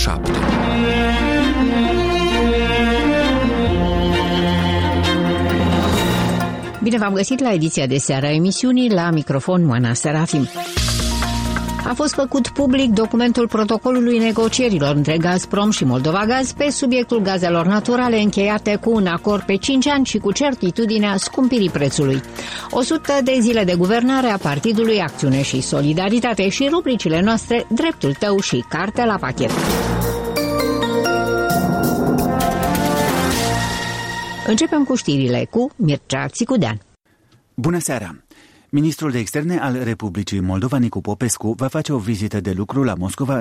7. Bine v-am găsit la ediția de seară a emisiunii, la microfon Moana Serafim. A fost făcut public documentul protocolului negocierilor între Gazprom și Moldovagaz pe subiectul gazelor naturale, încheiate cu un acord pe 5 ani și cu certitudinea scumpirii prețului. 100 de zile de guvernare a Partidului Acțiune și Solidaritate și rubricile noastre Dreptul tău și Carte la pachet. Începem cu știrile cu Mircea Țicudean. Bună seara! Ministrul de Externe al Republicii Moldova, Nicu Popescu, va face o vizită de lucru la Moscova în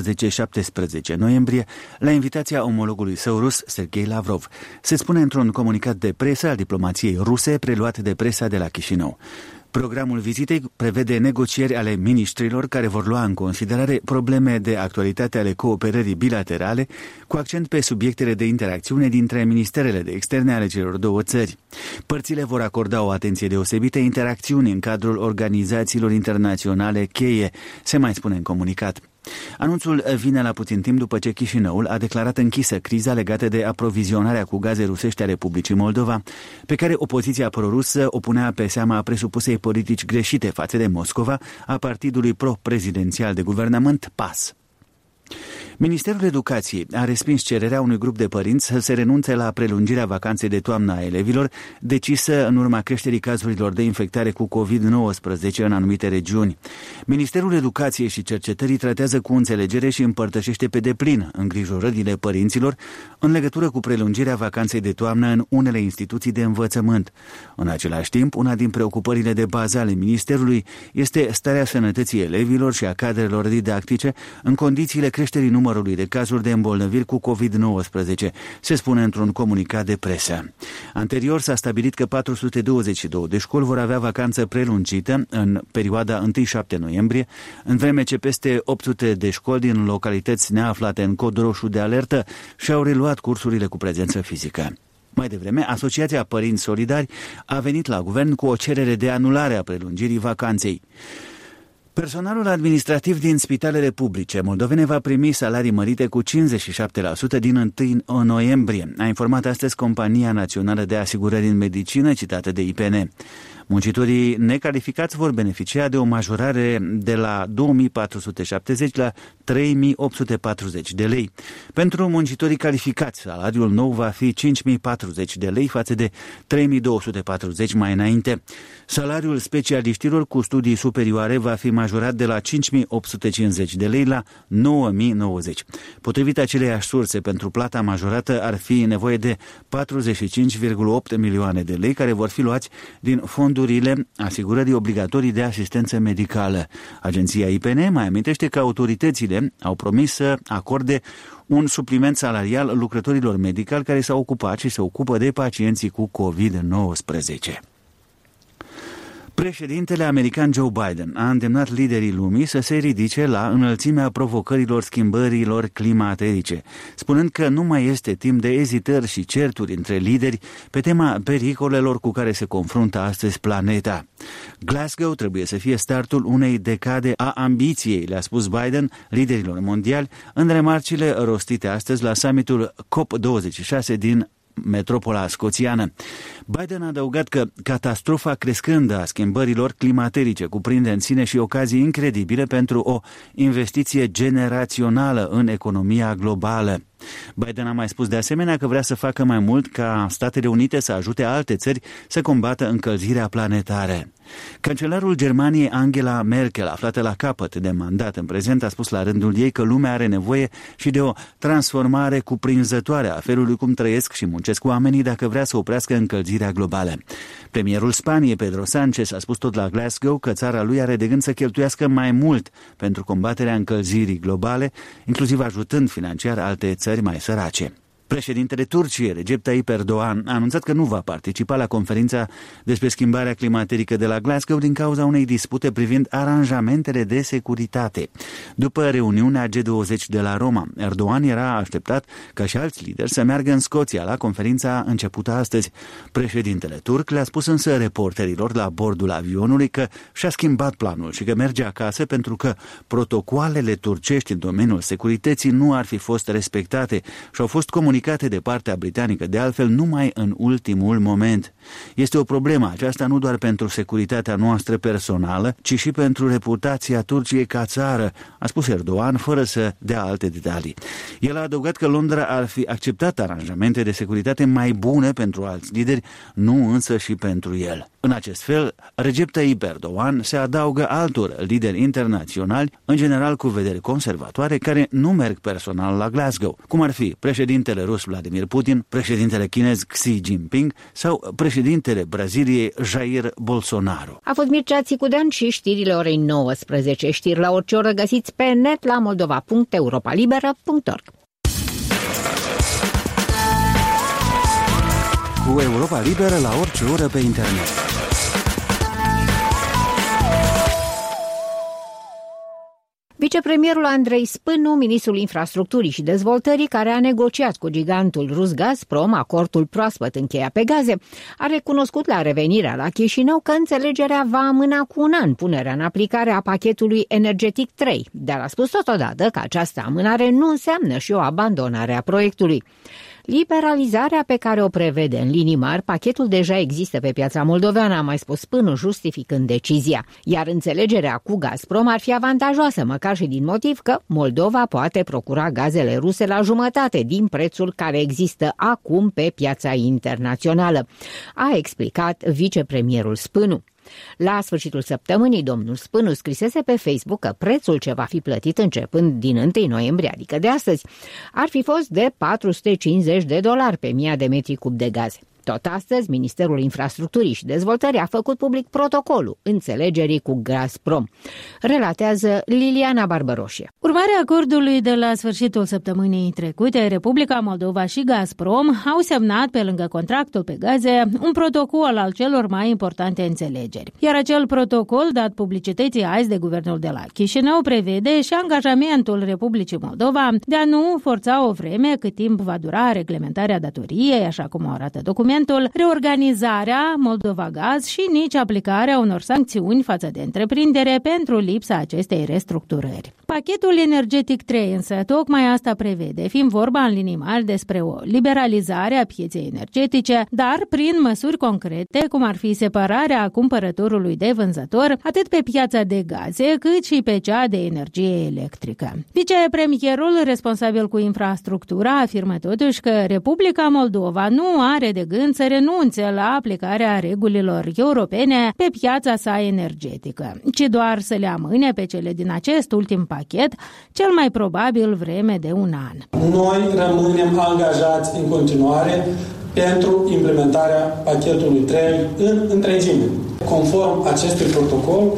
16-17 noiembrie, la invitația omologului său rus, Sergei Lavrov. Se spune într-un comunicat de presă al diplomației ruse, preluat de presa de la Chișinău. Programul vizitei prevede negocieri ale miniștrilor care vor lua în considerare probleme de actualitate ale cooperării bilaterale, cu accent pe subiectele de interacțiune dintre ministerele de externe ale celor două țări. Părțile vor acorda o atenție deosebită interacțiunii în cadrul organizațiilor internaționale cheie, se mai spune în comunicat. Anunțul vine la puțin timp după ce Chișinăul a declarat închisă criza legată de aprovizionarea cu gaze rusești a Republicii Moldova, pe care opoziția prorusă o punea pe seama politici greșite față de Moscova a partidului pro-prezidențial de guvernământ PAS. Ministerul Educației a respins cererea unui grup de părinți să se renunțe la prelungirea vacanței de toamnă a elevilor, decisă în urma creșterii cazurilor de infectare cu COVID-19 în anumite regiuni. Ministerul Educației și Cercetării tratează cu înțelegere și împărtășește pe deplin îngrijorările părinților în legătură cu prelungirea vacanței de toamnă în unele instituții de învățământ. În același timp, una din preocupările de bază ale Ministerului este starea sănătății elevilor și a cadrelor didactice în condițiile creșterii numărului de cazuri de îmbolnăviri cu COVID-19, se spune într-un comunicat de presă. Anterior s-a stabilit că 422 de școli vor avea vacanță prelungită în perioada 1-7 noiembrie, în vreme ce peste 800 de școli din localități neaflate în cod roșu de alertă și-au reluat cursurile cu prezență fizică. Mai devreme, Asociația Părinți Solidari a venit la guvern cu o cerere de anulare a prelungirii vacanței. Personalul administrativ din spitalele publice moldovene va primi salarii mărite cu 57% din 1 noiembrie, a informat astăzi Compania Națională de Asigurări în Medicină, citată de IPN. Muncitorii necalificați vor beneficia de o majorare de la 2.470 la 3.840 de lei. Pentru muncitorii calificați, salariul nou va fi 5.040 de lei față de 3.240 mai înainte. Salariul specialiștilor cu studii superioare va fi majorat de la 5.850 de lei la 9.090. Potrivit aceleiași surse, pentru plata majorată ar fi nevoie de 45,8 milioane de lei care vor fi luați din fondurile asigurării obligatorii de asistență medicală. Agenția IPN mai amintește că autoritățile au promis să acorde un supliment salarial lucrătorilor medicali care s-au ocupat și se ocupă de pacienții cu COVID-19. Președintele american Joe Biden a îndemnat liderii lumii să se ridice la înălțimea provocărilor schimbărilor climaterice, spunând că nu mai este timp de ezitări și certuri între lideri pe tema pericolelor cu care se confruntă astăzi planeta. Glasgow trebuie să fie startul unei decade a ambiției, le-a spus Biden liderilor mondiali în remarcile rostite astăzi la summitul COP26 din metropola scoțiană. Biden a adăugat că catastrofa crescândă a schimbărilor climaterice cuprinde în sine și ocazii incredibile pentru o investiție generațională în economia globală. Biden a mai spus de asemenea că vrea să facă mai mult ca Statele Unite să ajute alte țări să combată încălzirea planetară. Cancelarul Germaniei Angela Merkel, aflată la capăt de mandat în prezent, a spus la rândul ei că lumea are nevoie și de o transformare cuprinzătoare a felului cum trăiesc și muncesc oamenii dacă vrea să oprească încălzirea globală. Premierul Spaniei, Pedro Sánchez, a spus tot la Glasgow că țara lui are de gând să cheltuiască mai mult pentru combaterea încălzirii globale, inclusiv ajutând financiar alte țări mai sărace. Președintele Turciei, Recep Tayyip Erdogan, a anunțat că nu va participa la conferința despre schimbarea climaterică de la Glasgow din cauza unei dispute privind aranjamentele de securitate. După reuniunea G20 de la Roma, Erdogan era așteptat, ca și alți lideri, să meargă în Scoția la conferința începută astăzi. Președintele turc le-a spus însă reporterilor la bordul avionului că și-a schimbat planul și că merge acasă pentru că protocoalele turcești în domeniul securității nu ar fi fost respectate și au fost comunicate de partea britanică, de altfel numai în ultimul moment. Este o problemă aceasta nu doar pentru securitatea noastră personală, ci și pentru reputația Turciei ca țară, a spus Erdogan fără să dea alte detalii. El a adăugat că Londra ar fi acceptat aranjamente de securitate mai bune pentru alți lideri, nu însă și pentru el. În acest fel, Recep Tayyip Erdogan se adaugă altor lideri internaționali, în general cu vederi conservatoare, care nu merg personal la Glasgow, cum ar fi președintele rus Vladimir Putin, președintele chinez Xi Jinping sau președintele Braziliei Jair Bolsonaro. A fost Mircea Țicudean și știrile orei 19. Știri la orice oră găsiți pe net la moldova.europalibera.org. Cu Europa Liberă la orice oră pe internet. Vicepremierul Andrei Spânu, ministrul infrastructurii și dezvoltării, care a negociat cu gigantul rus Gazprom acordul proaspăt încheiat pe gaze, a recunoscut la revenirea la Chișinău că înțelegerea va amâna cu un an punerea în aplicare a pachetului energetic 3, dar a spus totodată că această amânare nu înseamnă și o abandonare a proiectului. Liberalizarea pe care o prevede în linii mari, pachetul deja există pe piața moldoveană, a mai spus Spânu, justificând decizia. Iar înțelegerea cu Gazprom ar fi avantajoasă, măcar și din motiv că Moldova poate procura gazele ruse la jumătate din prețul care există acum pe piața internațională, a explicat vicepremierul Spânu. La sfârșitul săptămânii, domnul Spânu scrisese pe Facebook că prețul ce va fi plătit începând din 1 noiembrie, adică de astăzi, ar fi fost de $450 pe 1000 de metri cub de gaze. Tot astăzi, Ministerul Infrastructurii și Dezvoltării a făcut public protocolul înțelegerii cu Gazprom. Relatează Liliana Barbăroșie. Urmare acordului de la sfârșitul săptămânii trecute, Republica Moldova și Gazprom au semnat, pe lângă contractul pe gaze, un protocol al celor mai importante înțelegeri. Iar acel protocol, dat publicității azi de guvernul de la Chișinău, prevede și angajamentul Republicii Moldova de a nu forța o vreme cât timp va dura reglementarea datoriei, așa cum arată documentul, reorganizarea Moldova Gaz și nici aplicarea unor sancțiuni față de întreprindere pentru lipsa acestei restructurări. Pachetul energetic 3 însă tocmai asta prevede, fiind vorba în linii mari despre o liberalizare a pieței energetice, dar prin măsuri concrete, cum ar fi separarea cumpărătorului de vânzător, atât pe piața de gaze, cât și pe cea de energie electrică. Vicepremierul responsabil cu infrastructura afirmă totuși că Republica Moldova nu are de gând să renunțe la aplicarea regulilor europene pe piața sa energetică, ci doar să le amâne pe cele din acest ultim pachet, cel mai probabil vreme de un an. Noi rămânem angajați în continuare pentru implementarea pachetului 3 în întregime. Conform acestui protocol,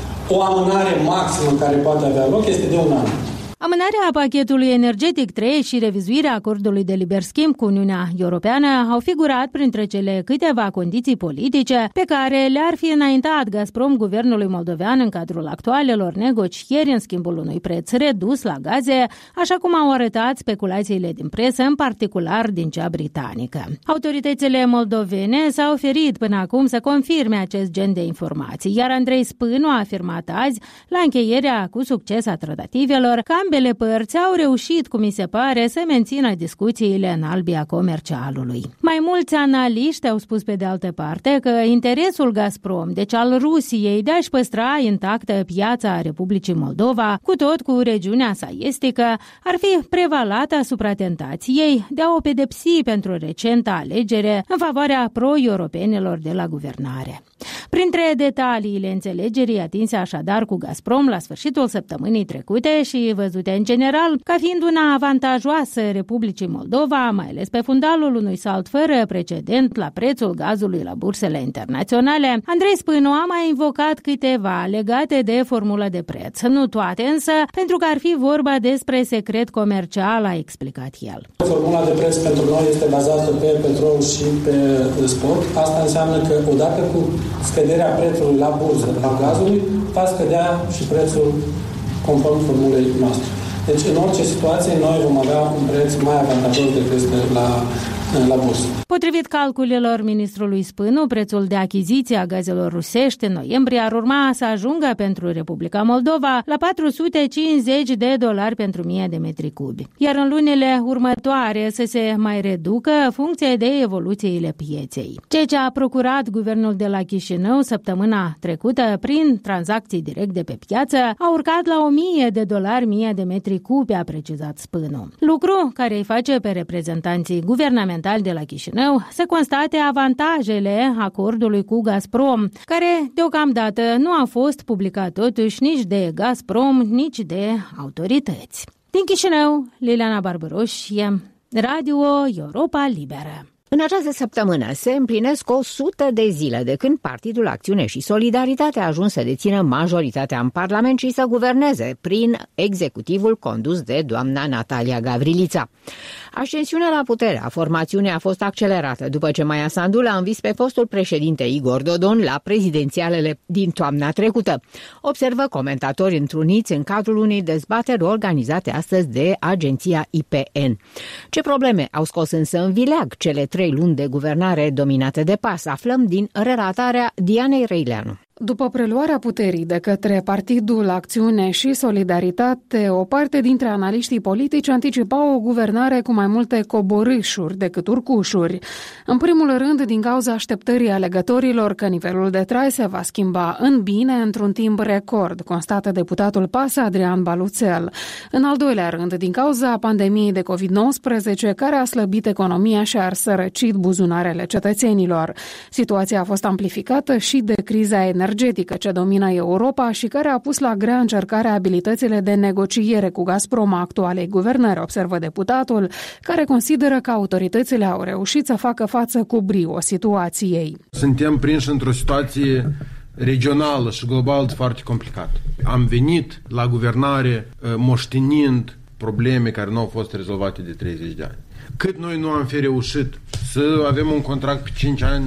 o amânare maximă care poate avea loc este de un an. Amânarea pachetului energetic 3 și revizuirea acordului de liber schimb cu Uniunea Europeană au figurat printre cele câteva condiții politice pe care le-ar fi înaintat Gazprom guvernului moldovean în cadrul actualelor negocieri în schimbul unui preț redus la gaze, așa cum au arătat speculațiile din presă, în particular din cea britanică. Autoritățile moldovene s-au oferit până acum să confirme acest gen de informații, iar Andrei Spânu a afirmat azi, la încheierea cu succes a tratativelor, că ambele părți au reușit, cum mi se pare, să mențină discuțiile în albia comercialului. Mai mulți analiști au spus pe de altă parte că interesul Gazprom, deci al Rusiei, de a-și păstra intactă piața Republicii Moldova, cu tot cu regiunea sa estică, ar fi prevalat asupra tentației de a o pedepsi pentru recenta alegere în favoarea pro-europenilor de la guvernare. Printre detaliile înțelegerii atinse așadar cu Gazprom la sfârșitul săptămânii trecute și văzute văzute în general ca fiind una avantajoasă Republicii Moldova, mai ales pe fundalul unui salt fără precedent la prețul gazului la bursele internaționale, Andrei Spânu a mai invocat câteva legate de formula de preț. Nu toate însă, pentru că ar fi vorba despre secret comercial, a explicat el. Formula de preț pentru noi este bazată pe petrol și pe spot. Asta înseamnă că odată cu scăderea prețului la bursă la gazului, va scădea și prețul conform formulei noastre. Deci în orice situație noi vom avea un preț mai avantajos decât este la bursă. Potrivit calculelor ministrului Spânu, prețul de achiziție a gazelor rusești în noiembrie ar urma să ajungă pentru Republica Moldova la $450 pentru 1000 de metri cubi, iar în lunile următoare să se mai reducă în funcție de evoluțiile pieței. Ceea ce a procurat guvernul de la Chișinău săptămâna trecută prin tranzacții directe pe piață a urcat la $1000 1000 de metri cubi, a precizat Spânu. Lucru care îi face pe reprezentanții guvernamentali de la Chișinău să constate avantajele acordului cu Gazprom, care deocamdată nu a fost publicat totuși nici de Gazprom, nici de autorități. Din Chișinău, Liliana Barbaroșie, Radio Europa Liberă. În această săptămână se împlinesc 100 de zile de când Partidul Acțiune și Solidaritate a ajuns să dețină majoritatea în Parlament și să guverneze prin executivul condus de doamna Natalia Gavrilița. Ascensiunea la putere a formațiunii a fost accelerată după ce Maia Sandu l-a învins pe fostul președinte Igor Dodon la prezidențialele din toamna trecută, observă comentatori întruniți în cadrul unei dezbateri organizate astăzi de agenția IPN. Ce probleme au scos însă în vileag cele 3 luni de guvernare dominate de PAS? Aflăm din relatarea Dianei Reileanu. După preluarea puterii de către Partidul Acțiune și Solidaritate, o parte dintre analiștii politici anticipau o guvernare cu mai multe coborâșuri decât urcușuri. În primul rând, din cauza așteptării alegătorilor că nivelul de trai se va schimba în bine într-un timp record, constată deputatul PAS Adrian Baluțel. În al doilea rând, din cauza pandemiei de COVID-19, care a slăbit economia și a sărăcit buzunarele cetățenilor. Situația a fost amplificată și de criza energetică ce domină Europa și care a pus la grea încercare abilitățile de negociere cu Gazprom a actualei guvernări, observă deputatul, care consideră că autoritățile au reușit să facă față cu brio situației. Suntem prinși într-o situație regională și globală foarte complicată. Am venit la guvernare moștenind probleme care nu au fost rezolvate de 30 de ani. Cât noi nu am fi reușit să avem un contract pe 5 ani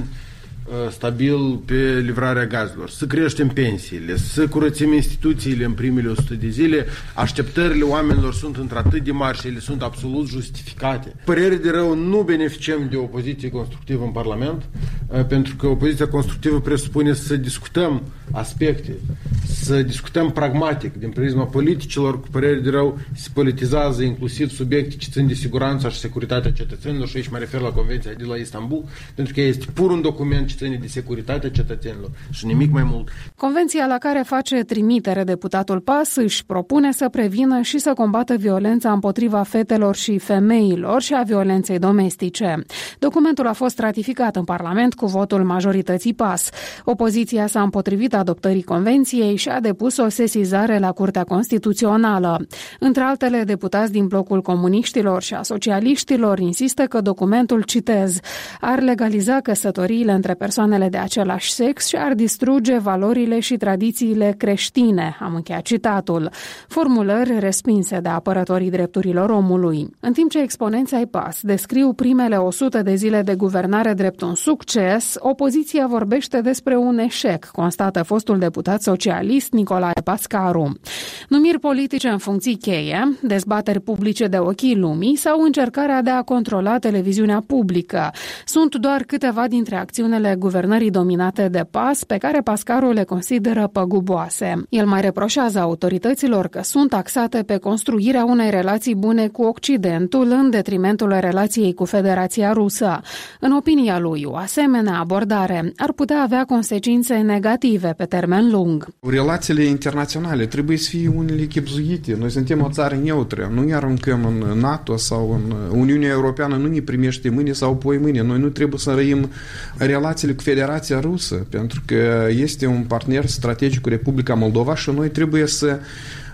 stabil pe livrarea gazelor, să creștem pensiile, să curățim instituțiile în primele 100 de zile, așteptările oamenilor sunt într-atât de mari și ele sunt absolut justificate. Părere de rău, nu beneficiem de o opoziție constructivă în Parlament, pentru că opoziția constructivă presupune să discutăm aspecte, să discutăm pragmatic, din prisma politicilor. Cu părere de rău, se politizează inclusiv subiecte ce țin de siguranța și securitatea cetățenilor, și aici mă refer la Convenția de la Istanbul, pentru că este pur un document ce ține de securitatea cetățenilor și nimic mai mult. Convenția la care face trimitere deputatul PAS își propune să prevină și să combată violența împotriva fetelor și femeilor și a violenței domestice. Documentul a fost ratificat în Parlament cu votul majorității PAS. Opoziția s-a împotrivit adoptării convenției și a depus o sesizare la Curtea Constituțională. Între altele, deputați din blocul comuniștilor și a socialiștilor insistă că documentul, citez, ar legaliza căsătoriile între persoanele de același sex și ar distruge valorile și tradițiile creștine, am încheiat citatul. Formulări respinse de apărătorii drepturilor omului. În timp ce exponenții ai PAS descriu primele 100 de zile de guvernare drept un succes, opoziția vorbește despre un eșec, constată fostul deputat socialist Nicolae Pascaru. Numiri politice în funcții cheie, dezbateri publice de ochii lumii sau încercarea de a controla televiziunea publică sunt doar câteva dintre acțiunile guvernării dominate de PAS pe care Pascaru le consideră păguboase. El mai reproșează autorităților că sunt axate pe construirea unei relații bune cu Occidentul în detrimentul relației cu Federația Rusă. În opinia lui, o asemenea abordare ar putea avea consecințe negative pe termen lung. Relațiile internaționale trebuie să fie unele chibzuite. Noi suntem o țară neutră, nu ne aruncăm în NATO sau în Uniunea Europeană, nu ne primește mâine sau poi mâine. Noi nu trebuie să răim relațiile cu Federația Rusă, pentru că este un partener strategic cu Republica Moldova și noi trebuie să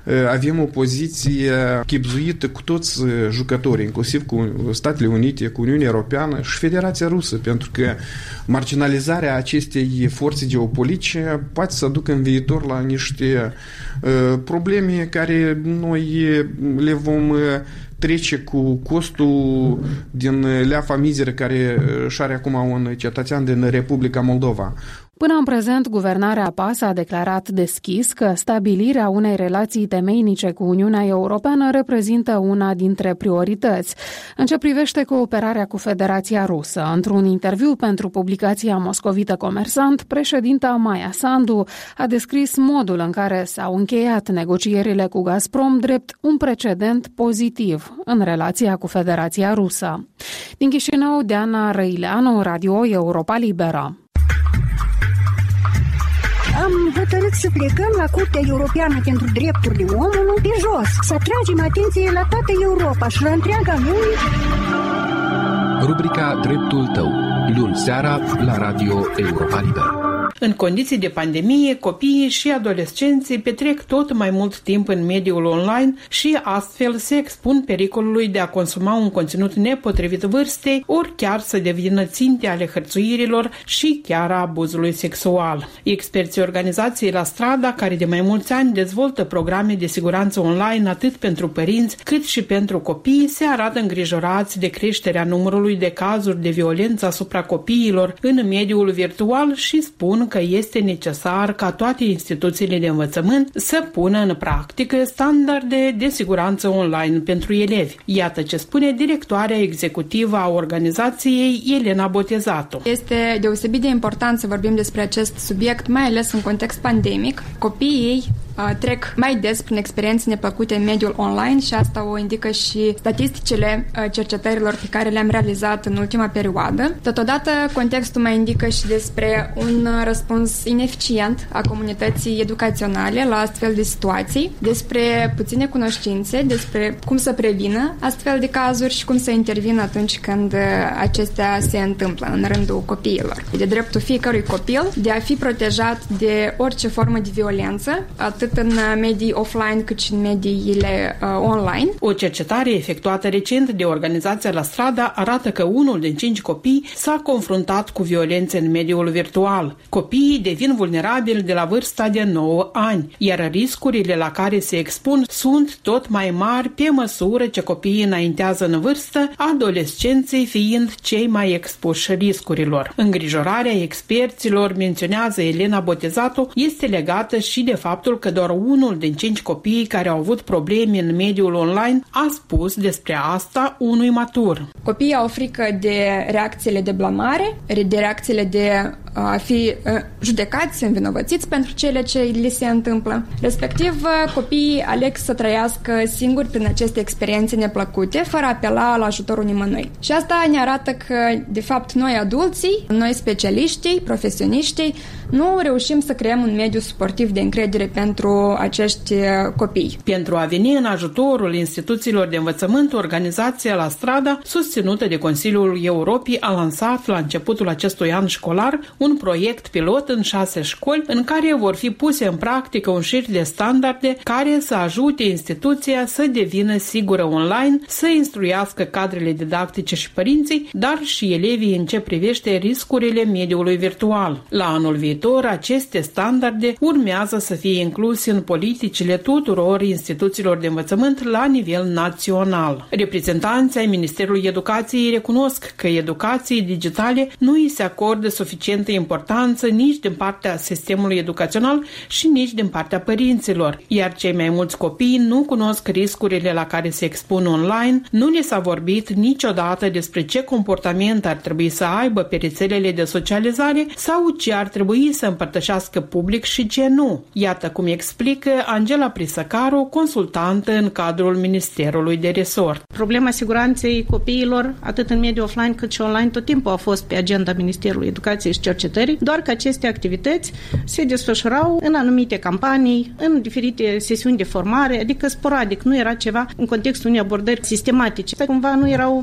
avem o poziție chibzuită cu toți jucătorii, inclusiv cu Statele Unite, cu Uniunea Europeană și Federația Rusă, pentru că marginalizarea acestei forțe geopolitice poate să aducă în viitor la niște probleme care noi le vom trece cu costul din leafa mizeră care și are acum un cetățean din Republica Moldova. Până în prezent, guvernarea PAS a declarat deschis că stabilirea unei relații temeinice cu Uniunea Europeană reprezintă una dintre priorități. În ce privește cooperarea cu Federația Rusă, într-un interviu pentru publicația moscovită Comersant, președinta Maia Sandu a descris modul în care s-au încheiat negocierile cu Gazprom drept un precedent pozitiv în relația cu Federația Rusă. Din Chișinău, Diana Răileanu, Radio Europa Liberă. Am hotărât să plecăm la Curtea Europeană pentru Drepturile Omului pe jos, să atragem atenție la toată Europa și la întreaga lume. Rubrica Dreptul tău, luni seara la Radio Europa Liberă. În condiții de pandemie, copiii și adolescenții petrec tot mai mult timp în mediul online și astfel se expun pericolului de a consuma un conținut nepotrivit vârstei, ori chiar să devină ținte ale hărțuirilor și chiar a abuzului sexual. Experții organizației La Strada, care de mai mulți ani dezvoltă programe de siguranță online atât pentru părinți cât și pentru copii, se arată îngrijorați de creșterea numărului de cazuri de violență asupra copiilor în mediul virtual și spun că este necesar ca toate instituțiile de învățământ să pună în practică standarde de siguranță online pentru elevi. Iată ce spune directoarea executivă a organizației, Elena Botezatu. Este deosebit de important să vorbim despre acest subiect, mai ales în context pandemic. Copiii trec mai des prin experiențe neplăcute în mediul online și asta o indică și statisticile cercetărilor pe care le-am realizat în ultima perioadă. Totodată, contextul mai indică și despre un răspuns ineficient a comunității educaționale la astfel de situații, despre puține cunoștințe, despre cum să prevină astfel de cazuri și cum să intervină atunci când acestea se întâmplă în rândul copiilor. De dreptul fiecărui copil de a fi protejat de orice formă de violență, atât în medii offline cât și în mediile online. O cercetare efectuată recent de organizația La Strada arată că 1 din 5 copii s-a confruntat cu violențe în mediul virtual. Copiii devin vulnerabili de la vârsta de 9 ani, iar riscurile la care se expun sunt tot mai mari pe măsură ce copiii înaintează în vârstă, adolescenții fiind cei mai expuși riscurilor. Îngrijorarea experților, menționează Elena Botezatu, este legată și de faptul că doar 1 din 5 copii care au avut probleme în mediul online a spus despre asta unui matur. Copiii au frică de reacțiile de blamare, de reacțiile de a fi judecați, învinovățiți pentru cele ce li se întâmplă. Respectiv, copiii aleg să trăiască singuri prin aceste experiențe neplăcute, fără a apela la ajutorul nimănui. Și asta ne arată că, de fapt, noi adulții, noi specialiștii, profesioniștii, nu reușim să creăm un mediu suportiv de încredere pentru acești copii. Pentru a veni în ajutorul instituțiilor de învățământ, organizația La Strada, susținută de Consiliul Europei, a lansat la începutul acestui an școlar un proiect pilot în 6 școli în care vor fi puse în practică un șir de standarde care să ajute instituția să devină sigură online, să instruiască cadrele didactice și părinții, dar și elevii în ce privește riscurile mediului virtual. La anul viitor, aceste standarde urmează să fie incluse în politicile tuturor instituțiilor de învățământ la nivel național. Reprezentanții ai Ministerului Educației recunosc că educației digitale nu îi se acordă suficientă importanță nici din partea sistemului educațional și nici din partea părinților, iar cei mai mulți copii nu cunosc riscurile la care se expun online, nu le s-a vorbit niciodată despre ce comportament ar trebui să aibă pe rețelele de socializare sau ce ar trebui să împărtășească public și ce nu. Iată cum explică Angela Prisăcaru, consultantă în cadrul Ministerului de Resort. Problema siguranței copiilor, atât în mediul offline cât și online, tot timpul a fost pe agenda Ministerului Educației și Cercetării, doar că aceste activități se desfășurau în anumite campanii, în diferite sesiuni de formare, adică sporadic, nu era ceva în contextul unei abordări sistematice. Cumva nu erau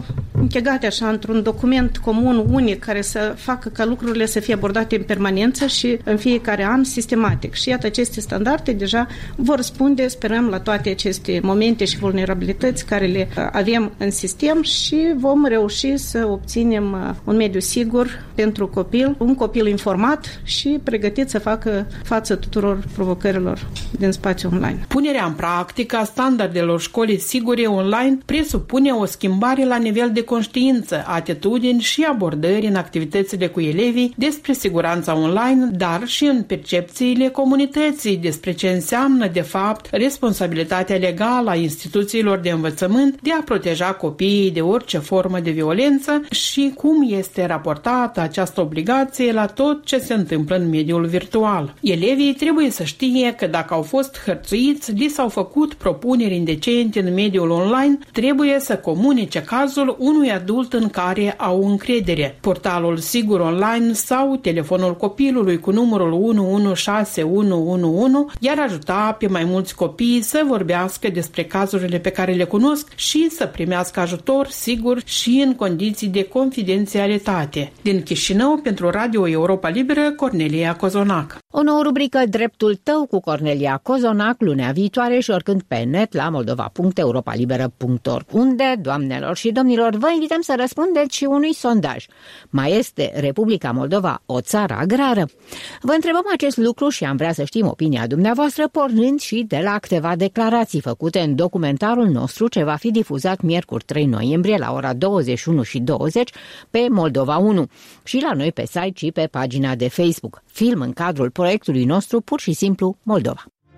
închegate așa într-un document comun, unic, care să facă ca lucrurile să fie abordate în permanență și în fiecare an sistematic. Și iată, aceste standarde deja vor răspunde, sperăm, la toate aceste momente și vulnerabilități care le avem în sistem și vom reuși să obținem un mediu sigur pentru copil, un copil informat și pregătit să facă față tuturor provocărilor din spațiul online. Punerea în practică a standardelor școlii sigure online presupune o schimbare la nivel de conștiință, atitudini și abordări în activitățile cu elevii despre siguranța online, dar și în percepțiile comunității despre ce înseamnă, de fapt, responsabilitatea legală a instituțiilor de învățământ de a proteja copiii de orice formă de violență și cum este raportată această obligație la tot ce se întâmplă în mediul virtual. Elevii trebuie să știe că dacă au fost hărțuiți, li s-au făcut propuneri indecente în mediul online, trebuie să comunice cazul unui adult în care au încredere. Portalul Sigur Online sau telefonul copilului cu numărul 116111 i-ar ajuta pe mai mulți copii să vorbească despre cazurile pe care le cunosc și să primească ajutor sigur și în condiții de confidențialitate. Din Chișinău, pentru Radio Europa Liberă, Cornelia Cozonac. O nouă rubrică Dreptul tău cu Cornelia Cozonac lunea viitoare și oricând pe net la moldova.europalibera.org, unde, doamnelor și domnilor, vă invităm să răspundeți și unui sondaj. Mai este Republica Moldova o țară agrară? Vă întrebăm acest lucru și am vrea să știm opinia dumneavoastră pornind și de la câteva declarații făcute în documentarul nostru ce va fi difuzat miercuri 3 noiembrie la ora 21:20 pe Moldova 1 și la noi pe site și pe pagina de Facebook. Film în cadrul proiectului nostru pur și simplu Moldova.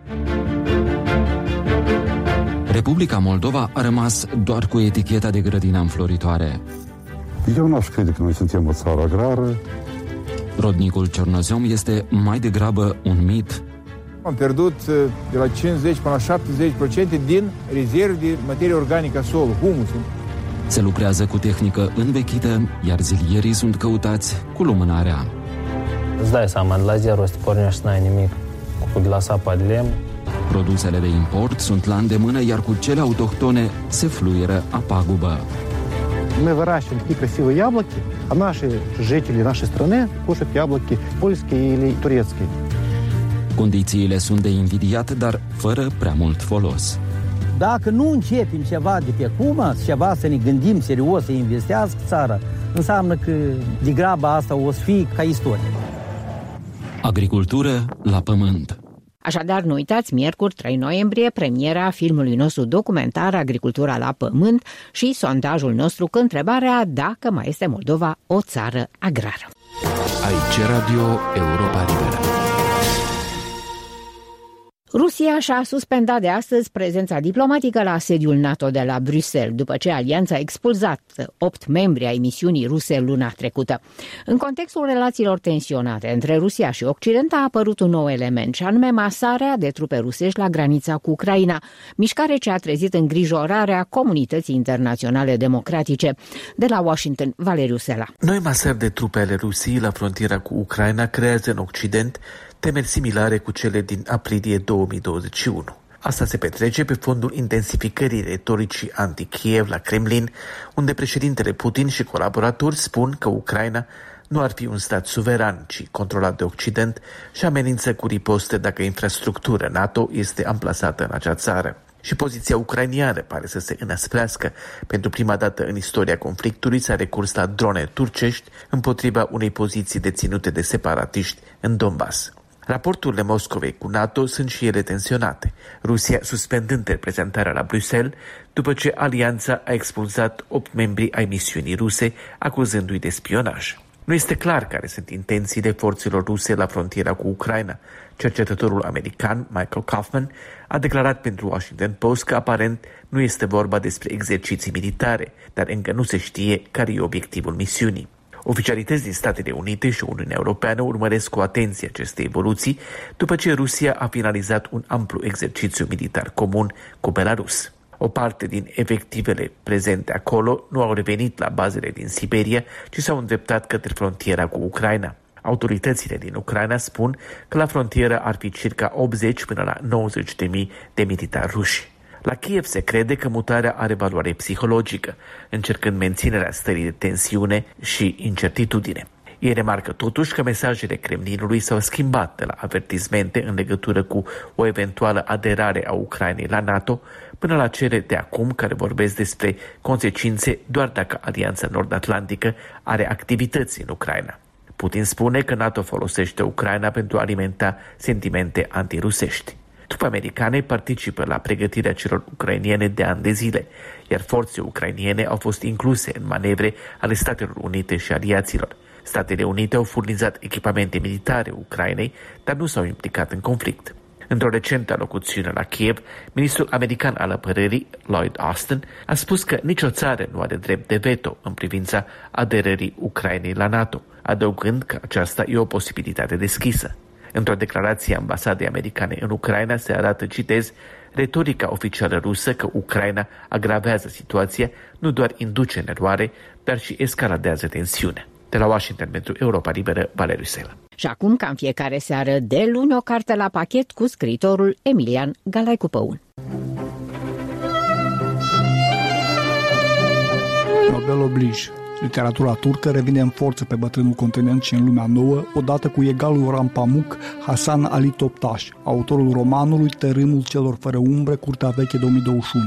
Republica Moldova a rămas doar cu eticheta de grădină înfloritoare. Eu n-aș crede că noi suntem o țară agrară. Rodnicul Ciornozom este mai degrabă un mit. Am pierdut de la 50 până la 70% din rezerve de materie organică a solului, humusul. Se lucrează cu tehnică învechită, iar zilierii sunt căutați cu lumânarea. Îți dai seama, de la zero să te pornești, n-ai nimic, cu de la sapa de lemn. Produsele de import sunt la îndemână, iar cu cele autohtone se fluieră a pagubă. Мы выращиваем такие красивые яблоки, а наши жители нашей страны кушают яблоки польские или турецкие. Condițiile sunt de invidiat, dar fără prea mult folos. Dacă nu începem ceva de pe acum, ceva să ne gândim serios să investească țara, înseamnă că de graba asta o să fie ca istorie. Agricultură la pământ. Așadar, nu uitați, miercuri 3 noiembrie, premiera filmului nostru documentar Agricultura la pământ și sondajul nostru cu întrebarea dacă mai este Moldova o țară agrară. Aici Radio Europa Liberă. Rusia și-a suspendat de astăzi prezența diplomatică la sediul NATO de la Bruxelles, după ce alianța a expulzat 8 membri ai misiunii ruse luna trecută. În contextul relațiilor tensionate între Rusia și Occident a apărut un nou element, și anume masarea de trupe rusești la granița cu Ucraina, mișcare ce a trezit îngrijorarea comunității internaționale democratice. De la Washington, Valeriu Sela. Noi masări de trupe ale Rusiei la frontiera cu Ucraina creează în Occident temeri similare cu cele din aprilie 2021. Asta se petrece pe fondul intensificării retoricii anti-Kiev la Kremlin, unde președintele Putin și colaboratori spun că Ucraina nu ar fi un stat suveran, ci controlat de Occident și amenință cu riposte dacă infrastructura NATO este amplasată în acea țară. Și poziția ucrainiană pare să se înăsprească. Pentru prima dată în istoria conflictului s-a recurs la drone turcești împotriva unei poziții deținute de separatiști în Donbass. Raporturile Moscovei cu NATO sunt și ele tensionate, Rusia suspendând reprezentarea la Bruxelles după ce alianța a expulzat 8 membri ai misiunii ruse, acuzându-i de spionaj. Nu este clar care sunt intențiile forțelor ruse la frontiera cu Ucraina. Cercetătorul american Michael Kaufman a declarat pentru Washington Post că aparent nu este vorba despre exerciții militare, dar încă nu se știe care e obiectivul misiunii. Oficialități din Statele Unite și Uniunea Europeană urmăresc cu atenție aceste evoluții după ce Rusia a finalizat un amplu exercițiu militar comun cu Belarus. O parte din efectivele prezente acolo nu au revenit la bazele din Siberia, ci s-au îndreptat către frontiera cu Ucraina. Autoritățile din Ucraina spun că la frontieră ar fi circa 80 până la 90.000 de militari ruși. La Kiev se crede că mutarea are valoare psihologică, încercând menținerea stării de tensiune și incertitudine. Ei remarcă totuși că mesajele Kremlinului s-au schimbat de la avertismente în legătură cu o eventuală aderare a Ucrainei la NATO până la cele de acum care vorbesc despre consecințe doar dacă Alianța Nord-Atlantică are activități în Ucraina. Putin spune că NATO folosește Ucraina pentru a alimenta sentimente antirusești. Trupe americane participă la pregătirea celor ucrainiene de ani de zile, iar forțe ucrainiene au fost incluse în manevre ale Statelor Unite și aliaților. Statele Unite au furnizat echipamente militare Ucrainei, dar nu s-au implicat în conflict. Într-o recentă alocuțiune la Kiev, ministrul american al apărării, Lloyd Austin, a spus că nicio țară nu are drept de veto în privința aderării Ucrainei la NATO, adăugând că aceasta e o posibilitate deschisă. Într-o declarație a ambasadei americane în Ucraina se arată, citez, retorica oficială rusă că Ucraina agravează situația, nu doar induce în eroare, dar și escaladează tensiunea. De la Washington pentru Europa Liberă, Valeriu Sela. Și acum, ca în fiecare seară de luni, o carte la pachet cu scriitorul Emilian Galaicu-Păun. Nobel oblige. Literatura turcă revine în forță pe bătrânul continent și în lumea nouă, odată cu egalul Orhan Pamuk, Hasan Ali Toptaș, autorul romanului Tărâmul celor fără umbre, Curtea veche 2021.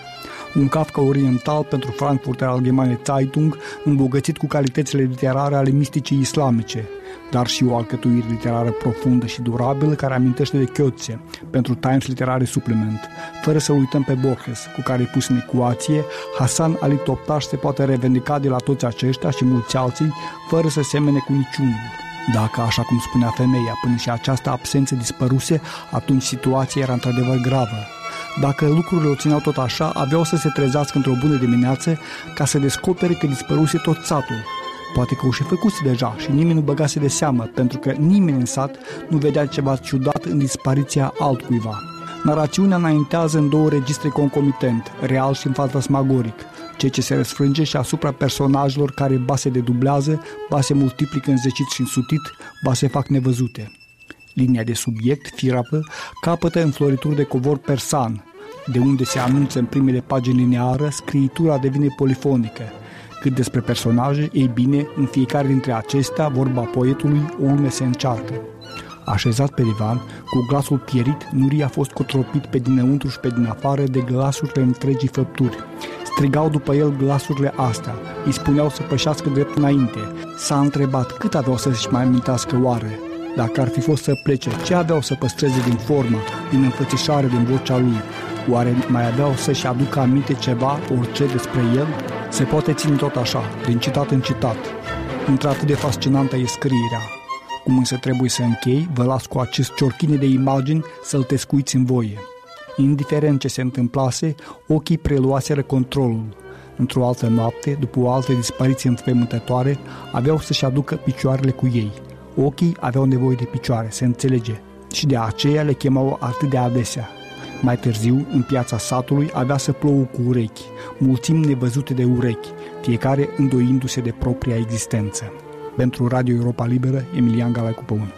Un Kafka oriental pentru Frankfurter Allgemeine Zeitung, îmbogățit cu calitățile literare ale misticii islamice, dar și o alcătuire literară profundă și durabilă care amintește de Coetzee pentru Times Literary Supplement. Fără să uităm pe Borges, cu care e pus în ecuație, Hasan Ali Toptaș se poate revendica de la toți aceștia și mulți alții, fără să semene cu niciunul. Dacă, așa cum spunea femeia, până și această absență dispăruse, atunci situația era într-adevăr gravă. Dacă lucrurile o țineau tot așa, aveau să se trezească într-o bună dimineață ca să descopere că dispăruse tot satul. Poate că o și făcuse deja și nimeni nu băgase de seamă, pentru că nimeni în sat nu vedea ceva ciudat în dispariția altcuiva. Narațiunea înaintează în două registre concomitent, real și fantasmagoric, ceea ce se răsfrânge și asupra personajelor care ba se dedublează, ba se multiplică înzecit și însutit, ba se fac nevăzute. Linia de subiect, firapă, capătă înflorituri de covor persan, de unde se anunță în primele pagini lineară, scriitura devine polifonică. Cât despre personaje, ei bine, în fiecare dintre acestea, vorba poetului, o lume se încearcă. Așezat pe divan, cu glasul pierit, Nuri a fost cotropit pe dinăuntru și pe din afară de glasurile întregii făpturi. Strigau după el glasurile astea, îi spuneau să pășească drept înainte. S-a întrebat cât aveau să-și mai amintească oare. Dacă ar fi fost să plece, ce aveau să păstreze din formă, din înfățișare, din vocea lui? Oare mai aveau să-și aducă aminte ceva, orice despre el? Se poate ține tot așa, din citat în citat. Într-atât de fascinantă e scrierea. Cum însă trebuie să închei, vă las cu acest ciorchine de imagini să-l tescuiți în voie. Indiferent ce se întâmplase, ochii preluaseră controlul. Într-o altă noapte, după o altă dispariție înspăimântătoare, aveau să-și aducă picioarele cu ei. Ochii aveau nevoie de picioare, se înțelege, și de aceea le chemau atât de adesea. Mai târziu, în piața satului, avea să plouă cu urechi, mulțimi nevăzute de urechi, fiecare îndoindu-se de propria existență. Pentru Radio Europa Liberă, Emilian Galaicu-Păun.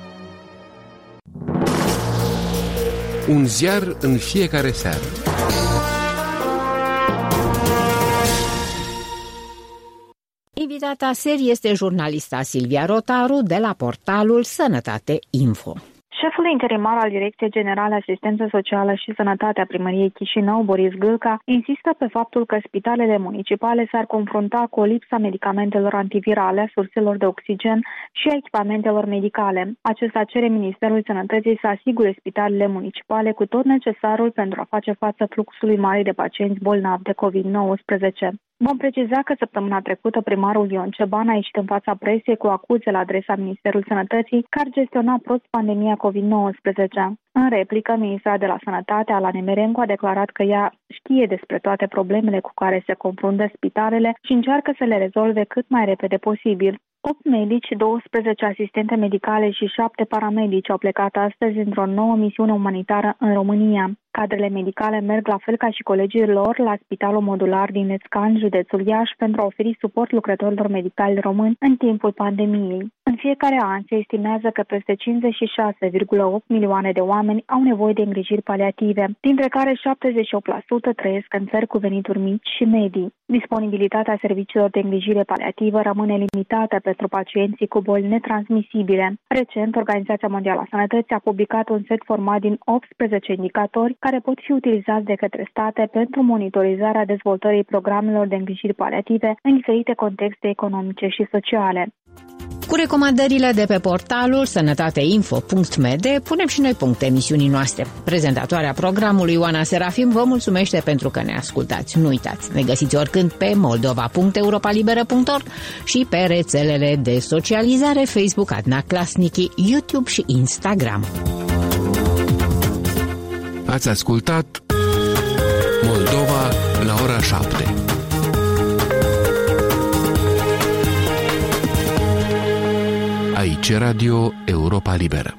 Un ziar în fiecare seară. Invitata serii este jurnalista Silvia Rotaru de la portalul Sănătate Info. Șeful interimar al Direcției Generale Asistență Socială și Sănătate a Primăriei Chișinău, Boris Gâlca, insistă pe faptul că spitalele municipale s-ar confrunta cu o lipsă a medicamentelor antivirale, a surselor de oxigen și a echipamentelor medicale. Acesta cere Ministerul Sănătății să asigure spitalele municipale cu tot necesarul pentru a face față fluxului mare de pacienți bolnavi de COVID-19. Vom preciza că săptămâna trecută primarul Ion Ceban a ieșit în fața presiei cu acuze la adresa Ministerului Sănătății că ar gestiona prost pandemia COVID-19. În replică, ministra de la Sănătate, Ala Nemerencu, a declarat că ea știe despre toate problemele cu care se confruntă spitalele și încearcă să le rezolve cât mai repede posibil. 8 medici, 12 asistente medicale și 7 paramedici au plecat astăzi într-o nouă misiune umanitară în România. Cadrele medicale merg la fel ca și colegii lor la Spitalul Modular din Escan, județul Iași, pentru a oferi suport lucrătorilor medicali români în timpul pandemiei. În fiecare an se estimează că peste 56,8 milioane de oameni au nevoie de îngrijiri paliative, dintre care 78% trăiesc în țări cu venituri mici și medii. Disponibilitatea serviciilor de îngrijire paliativă rămâne limitată pentru pacienții cu boli netransmisibile. Recent, Organizația Mondială a Sănătății a publicat un set format din 18 indicatori care pot fi utilizați de către state pentru monitorizarea dezvoltării programelor de îngrijiri paliative în diferite contexte economice și sociale. Cu recomandările de pe portalul sănătateinfo.md punem și noi punct emisiunii noastre. Prezentatoarea programului Ioana Serafim vă mulțumește pentru că ne ascultați. Nu uitați, ne găsiți oricând pe moldova.europalibera.org și pe rețelele de socializare Facebook Adna Clasnichi, YouTube și Instagram. Ați ascultat Moldova la ora 7. Aici Radio Europa Liberă.